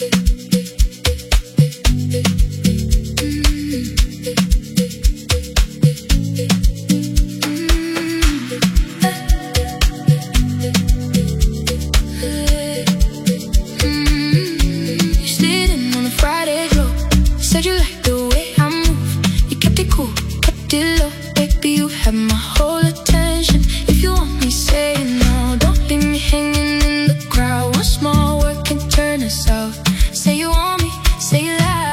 Said you like the way I move. You kept it cool, kept it low. Baby, you have my whole attention. If you want me, say no. Don't leave me hanging in the crowd. One small word can turn us out. Say you want me, say you lie.